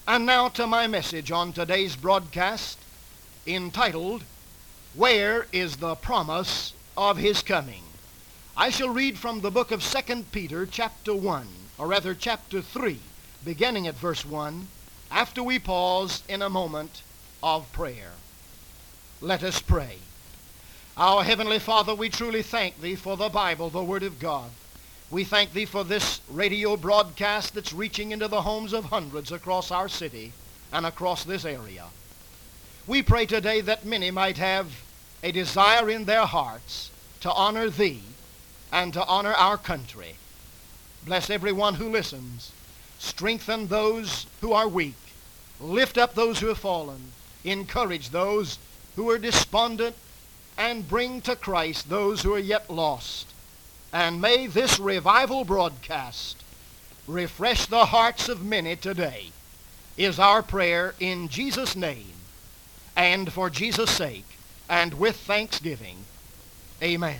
And now to my message on today's broadcast, entitled, Where is the Promise of His Coming? I shall read from the book of 2 Peter chapter 1, or rather chapter 3, beginning at verse 1, after we pause in a moment of prayer. Let us pray. Our Heavenly Father, we truly thank Thee for the Bible, the Word of God. We thank Thee for this radio broadcast that's reaching into the homes of hundreds across our city and across this area. We pray today that many might have a desire in their hearts to honor Thee and to honor our country. Bless everyone who listens. Strengthen those who are weak. Lift up those who have fallen. Encourage those who are despondent, and bring to Christ those who are yet lost. And may this revival broadcast refresh the hearts of many today, is our prayer in Jesus' name, and for Jesus' sake, and with thanksgiving. Amen.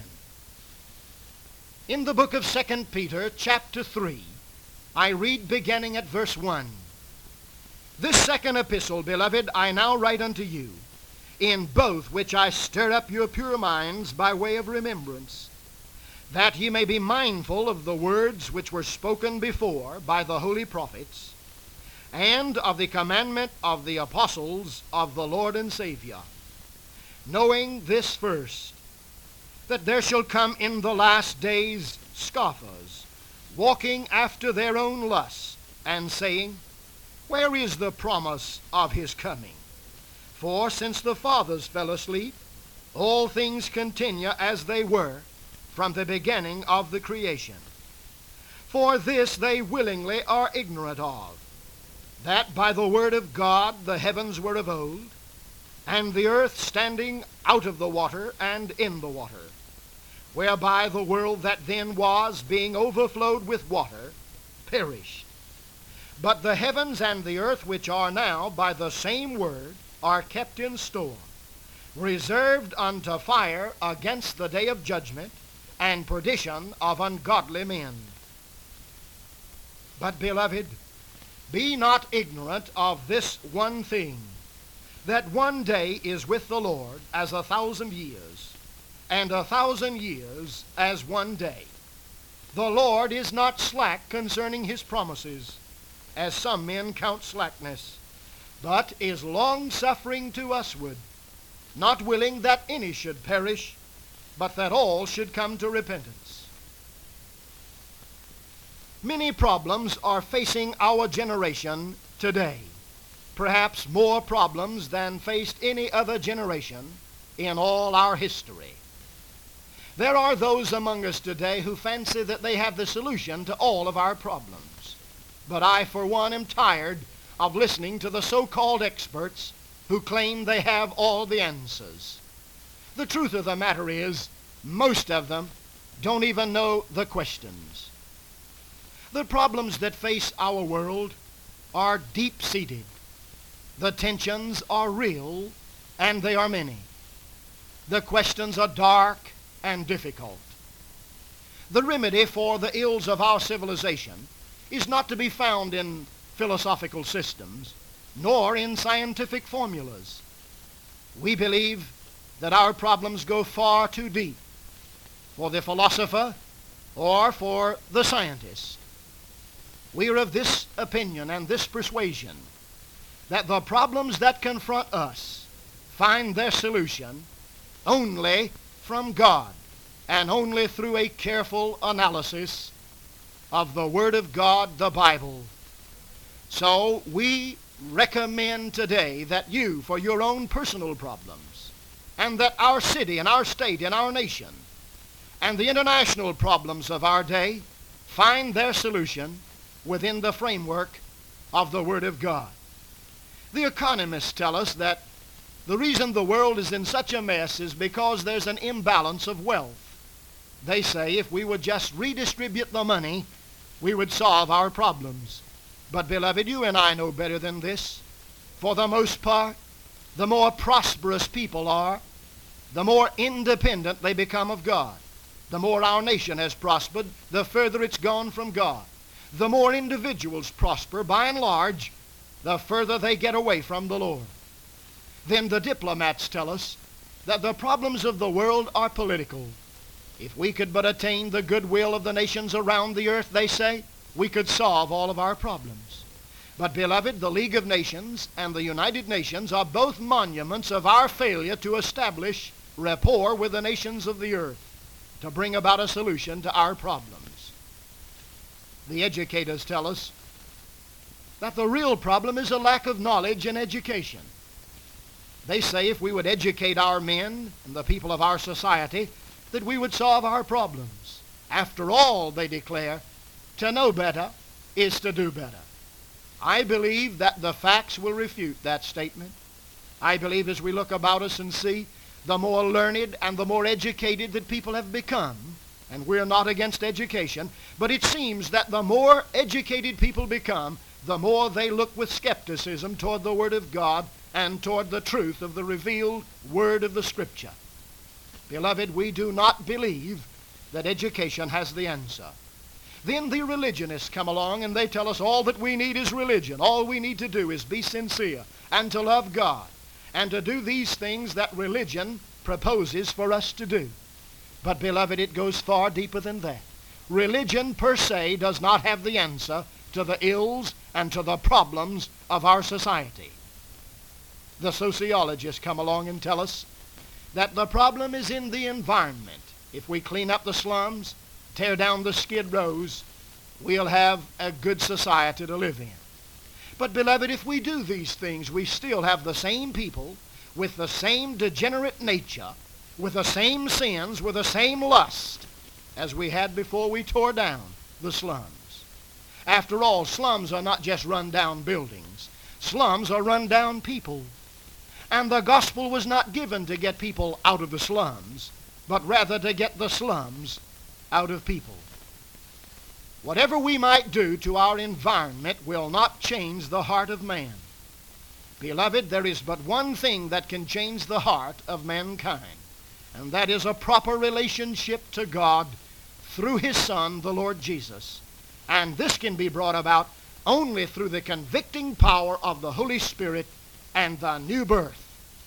In the book of 2 Peter, chapter 3, I read beginning at verse 1. This second epistle, beloved, I now write unto you, in both which I stir up your pure minds by way of remembrance, that ye may be mindful of the words which were spoken before by the holy prophets, and of the commandment of the apostles of the Lord and Savior, knowing this first, that there shall come in the last days scoffers, walking after their own lust, and saying, Where is the promise of his coming? For since the fathers fell asleep, all things continue as they were from the beginning of the creation. For this they willingly are ignorant of, that by the word of God the heavens were of old, and the earth standing out of the water and in the water, whereby the world that then was, being overflowed with water, perished. But the heavens and the earth which are now by the same word are kept in store, reserved unto fire against the day of judgment and perdition of ungodly men. But, beloved, be not ignorant of this one thing, that one day is with the Lord as 1,000 years, and 1,000 years as one day. The Lord is not slack concerning his promises, as some men count slackness, but is long-suffering to usward, not willing that any should perish, but that all should come to repentance. Many problems are facing our generation today, perhaps more problems than faced any other generation in all our history. There are those among us today who fancy that they have the solution to all of our problems. But I, for one, am tired of listening to the so-called experts who claim they have all the answers. The truth of the matter is, most of them don't even know the questions. The problems that face our world are deep-seated. The tensions are real, and they are many. The questions are dark and difficult. The remedy for the ills of our civilization is not to be found in philosophical systems, nor in scientific formulas. We believe that our problems go far too deep for the philosopher or for the scientist. We are of this opinion and this persuasion that the problems that confront us find their solution only from God and only through a careful analysis of the Word of God, the Bible. So we recommend today that you, for your own personal problems, and that our city and our state and our nation and the international problems of our day find their solution within the framework of the Word of God. The economists tell us that the reason the world is in such a mess is because there's an imbalance of wealth. They say if we would just redistribute the money, we would solve our problems. But, beloved, you and I know better than this. For the most part, the more prosperous people are, the more independent they become of God. The more our nation has prospered, the further it's gone from God. The more individuals prosper, by and large, the further they get away from the Lord. Then the diplomats tell us that the problems of the world are political. If we could but attain the goodwill of the nations around the earth, they say, we could solve all of our problems. But beloved, the League of Nations and the United Nations are both monuments of our failure to establish rapport with the nations of the earth to bring about a solution to our problems. The educators tell us that the real problem is a lack of knowledge and education. They say if we would educate our men and the people of our society, that we would solve our problems. After all, they declare, to know better is to do better. I believe that the facts will refute that statement. I believe as we look about us and see the more learned and the more educated that people have become, and we're not against education, but it seems that the more educated people become, the more they look with skepticism toward the Word of God and toward the truth of the revealed Word of the Scripture. Beloved, we do not believe that education has the answer. Then the religionists come along and they tell us all that we need is religion. All we need to do is be sincere and to love God and to do these things that religion proposes for us to do. But beloved, it goes far deeper than that. Religion per se does not have the answer to the ills and to the problems of our society. The sociologists come along and tell us that the problem is in the environment. If we clean up the slums, tear down the skid rows, we'll have a good society to live in. But beloved, if we do these things, we still have the same people with the same degenerate nature, with the same sins, with the same lust as we had before we tore down the slums. After all, slums are not just run-down buildings. Slums are run-down people. And the gospel was not given to get people out of the slums, but rather to get the slums out of people. Whatever we might do to our environment will not change the heart of man. Beloved, there is but one thing that can change the heart of mankind, and that is a proper relationship to God through His Son, the Lord Jesus. And this can be brought about only through the convicting power of the Holy Spirit and the new birth.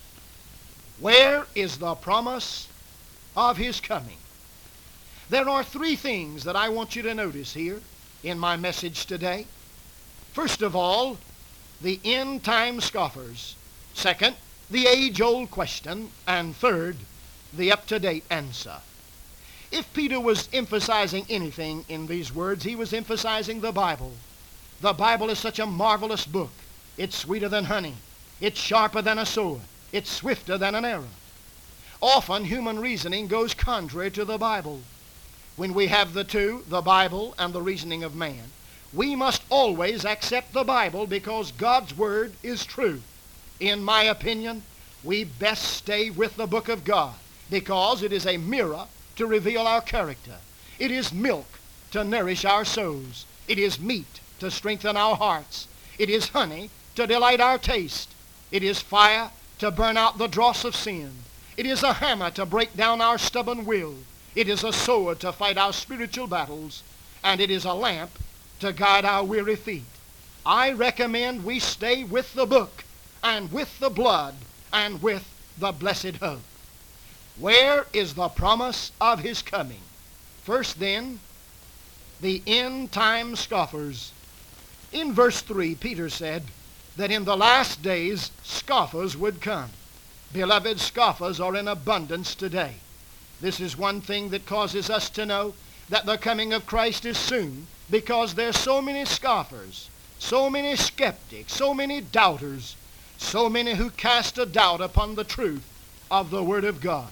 Where is the promise of His coming? There are three things that I want you to notice here in my message today. First of all, the end-time scoffers. Second, the age-old question. And third, the up-to-date answer. If Peter was emphasizing anything in these words, he was emphasizing the Bible. The Bible is such a marvelous book. It's sweeter than honey. It's sharper than a sword. It's swifter than an arrow. Often human reasoning goes contrary to the Bible. When we have the two, the Bible and the reasoning of man, we must always accept the Bible because God's Word is true. In my opinion, we best stay with the book of God because it is a mirror to reveal our character. It is milk to nourish our souls. It is meat to strengthen our hearts. It is honey to delight our taste. It is fire to burn out the dross of sin. It is a hammer to break down our stubborn will. It is a sword to fight our spiritual battles. And it is a lamp to guide our weary feet. I recommend we stay with the book and with the blood and with the blessed hope. Where is the promise of His coming? First then, the end-time scoffers. In verse 3, Peter said that in the last days scoffers would come. Beloved, scoffers are in abundance today. This is one thing that causes us to know that the coming of Christ is soon, because there's so many scoffers, so many skeptics, so many doubters, so many who cast a doubt upon the truth of the Word of God.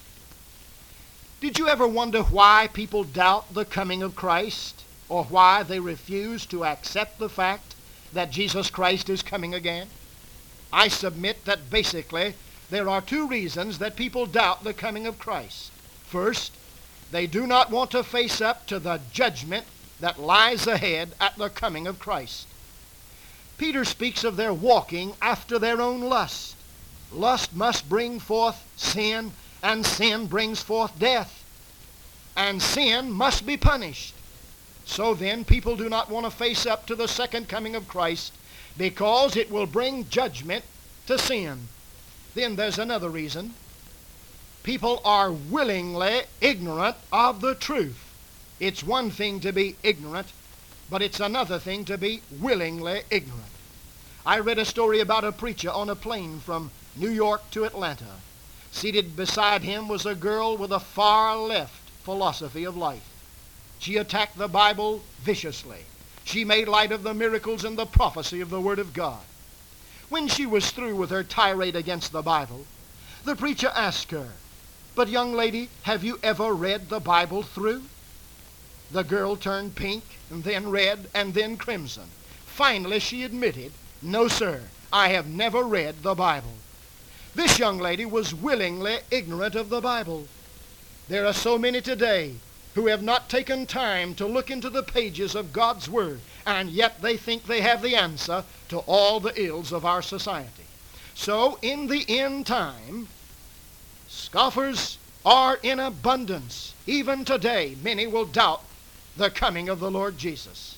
Did you ever wonder why people doubt the coming of Christ, or why they refuse to accept the fact that Jesus Christ is coming again? I submit that basically there are two reasons that people doubt the coming of Christ. First, they do not want to face up to the judgment that lies ahead at the coming of Christ. Peter speaks of their walking after their own lust. Lust must bring forth sin, and sin brings forth death. And sin must be punished. So then, people do not want to face up to the second coming of Christ because it will bring judgment to sin. Then there's another reason. People are willingly ignorant of the truth. It's one thing to be ignorant, but it's another thing to be willingly ignorant. I read a story about a preacher on a plane from New York to Atlanta. Seated beside him was a girl with a far left philosophy of life. She attacked the Bible viciously. She made light of the miracles and the prophecy of the Word of God. When she was through with her tirade against the Bible, the preacher asked her, "But young lady, have you ever read the Bible through?" The girl turned pink, and then red, and then crimson. Finally she admitted, "No, sir, I have never read the Bible." This young lady was willingly ignorant of the Bible. There are so many today who have not taken time to look into the pages of God's Word, and yet they think they have the answer to all the ills of our society. So in the end time, scoffers are in abundance. Even today, many will doubt the coming of the Lord Jesus.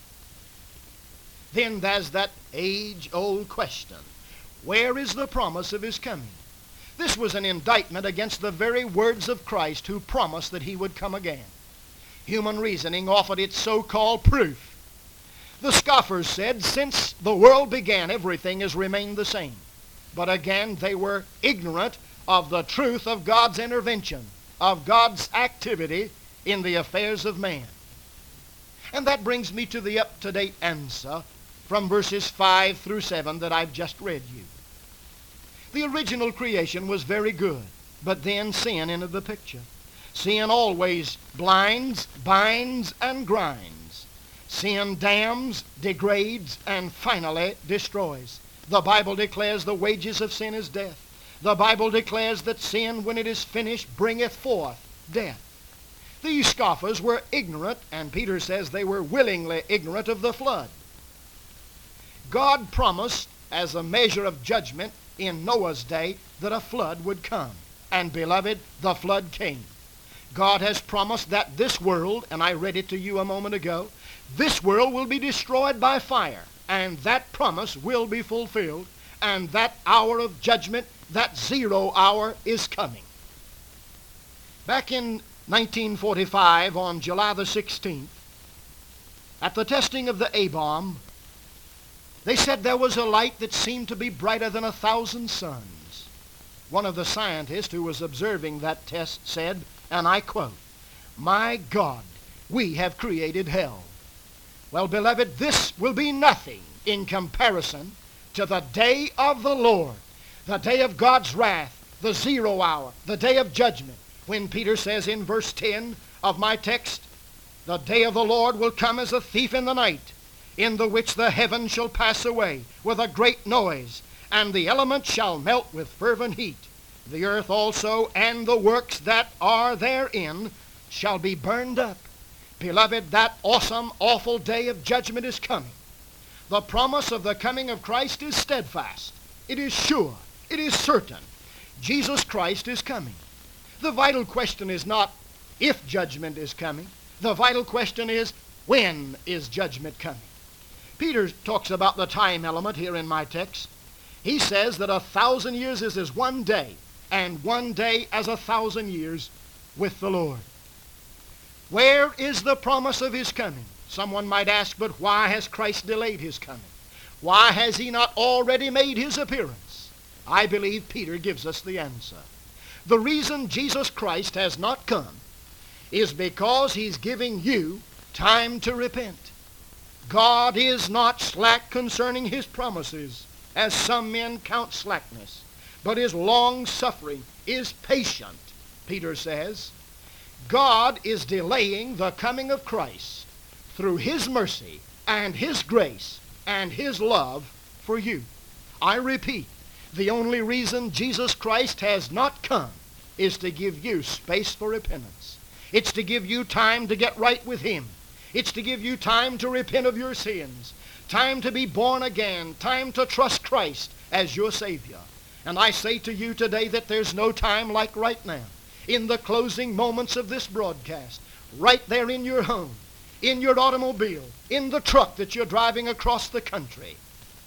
Then there's that age-old question. Where is the promise of his coming? This was an indictment against the very words of Christ, who promised that he would come again. Human reasoning offered its so-called proof. The scoffers said, since the world began, everything has remained the same. But again, they were ignorant of the truth of God's intervention, of God's activity in the affairs of man. And that brings me to the up-to-date answer from verses 5 through 7 that I've just read you. The original creation was very good, but then sin entered the picture. Sin always blinds, binds, and grinds. Sin damns, degrades, and finally destroys. The Bible declares the wages of sin is death. The Bible declares that sin, when it is finished, bringeth forth death. These scoffers were ignorant, and Peter says they were willingly ignorant of the flood. God promised, as a measure of judgment in Noah's day, that a flood would come. And beloved, the flood came. God has promised that this world, and I read it to you a moment ago, this world will be destroyed by fire, and that promise will be fulfilled, and that hour of judgment, that 0 hour, is coming. Back in 1945, on July the 16th, at the testing of the A-bomb, they said there was a light that seemed to be brighter than 1,000 suns. One of the scientists who was observing that test said, and I quote, "My God, we have created hell." Well, beloved, this will be nothing in comparison to the day of the Lord, the day of God's wrath, the 0 hour, the day of judgment, when Peter says in verse 10 of my text, "The day of the Lord will come as a thief in the night, in the which the heavens shall pass away with a great noise, and the elements shall melt with fervent heat. The earth also and the works that are therein shall be burned up." Beloved, that awesome, awful day of judgment is coming. The promise of the coming of Christ is steadfast. It is sure. It is certain. Jesus Christ is coming. The vital question is not if judgment is coming. The vital question is, when is judgment coming? Peter talks about the time element here in my text. He says that 1,000 years is as one day, and one day as 1,000 years with the Lord. Where is the promise of his coming? Someone might ask, but why has Christ delayed his coming? Why has he not already made his appearance? I believe Peter gives us the answer. The reason Jesus Christ has not come is because he's giving you time to repent. God is not slack concerning his promises, as some men count slackness, but is long-suffering, is patient, Peter says. God is delaying the coming of Christ through his mercy and his grace and his love for you. I repeat, the only reason Jesus Christ has not come is to give you space for repentance. It's to give you time to get right with him. It's to give you time to repent of your sins, time to be born again, time to trust Christ as your Savior. And I say to you today that there's no time like right now. In the closing moments of this broadcast, right there in your home, in your automobile, in the truck that you're driving across the country,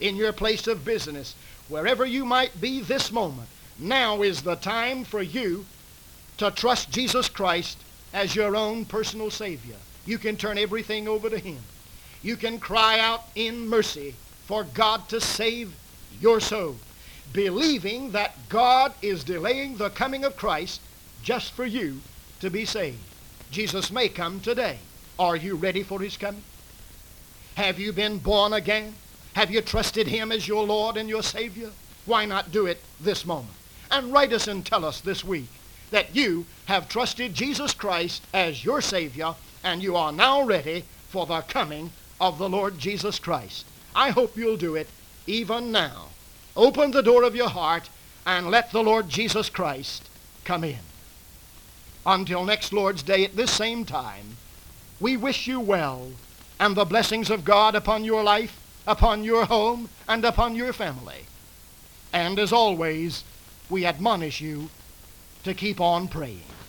in your place of business, wherever you might be this moment, now is the time for you to trust Jesus Christ as your own personal Savior. You can turn everything over to Him. You can cry out in mercy for God to save your soul, believing that God is delaying the coming of Christ just for you to be saved. Jesus may come today. Are you ready for His coming? Have you been born again? Have you trusted Him as your Lord and your Savior? Why not do it this moment? And write us and tell us this week that you have trusted Jesus Christ as your Savior and you are now ready for the coming of the Lord Jesus Christ. I hope you'll do it even now. Open the door of your heart and let the Lord Jesus Christ come in. Until next Lord's Day at this same time, we wish you well and the blessings of God upon your life, upon your home, and upon your family. And as always, we admonish you to keep on praying.